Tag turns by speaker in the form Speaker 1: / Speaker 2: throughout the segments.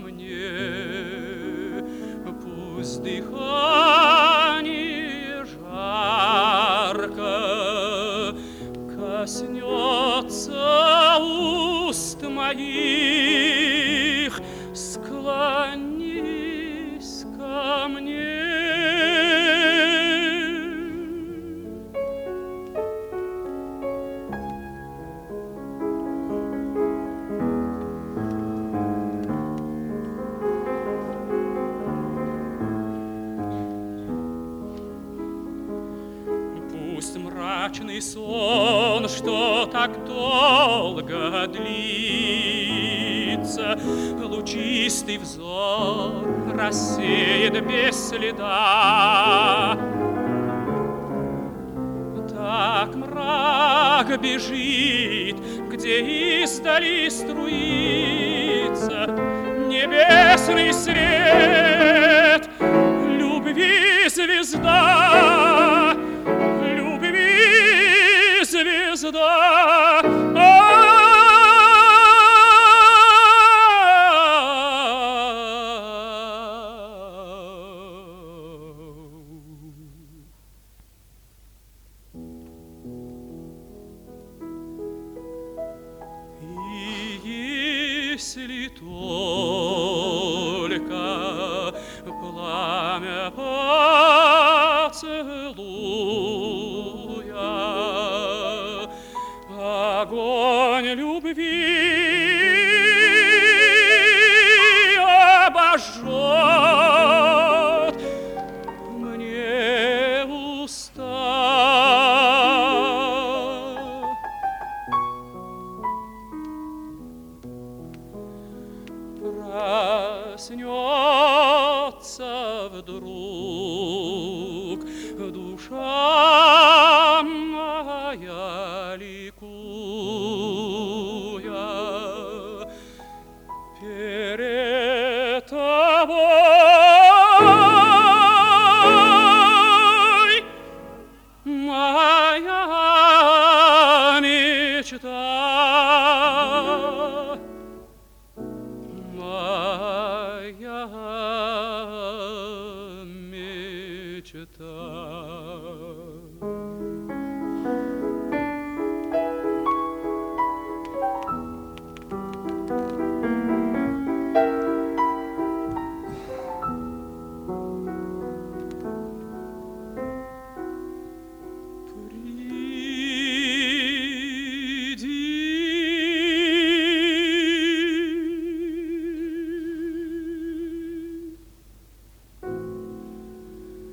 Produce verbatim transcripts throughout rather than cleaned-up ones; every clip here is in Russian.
Speaker 1: мне, пусть дыхание жарко коснется уст моих, склонись ко мне. Пусть мрачный сон, что так долго длится, лучистый взор рассеет без следа. Так мрак бежит, где издали струится небесный свет, любви звезда, любви звезда. Если только пламя поцелуя, огонь любви обожжет мне уста. Проснется вдруг душа моя, ликуя перед тобой, моя мечта. Моя мечта.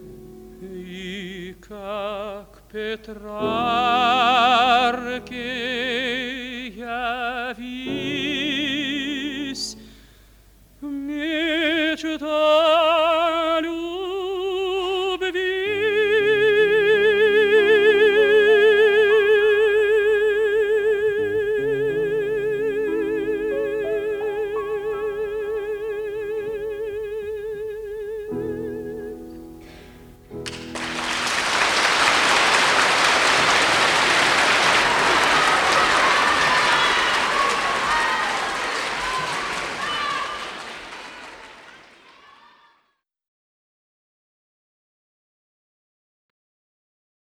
Speaker 1: И как Петрарке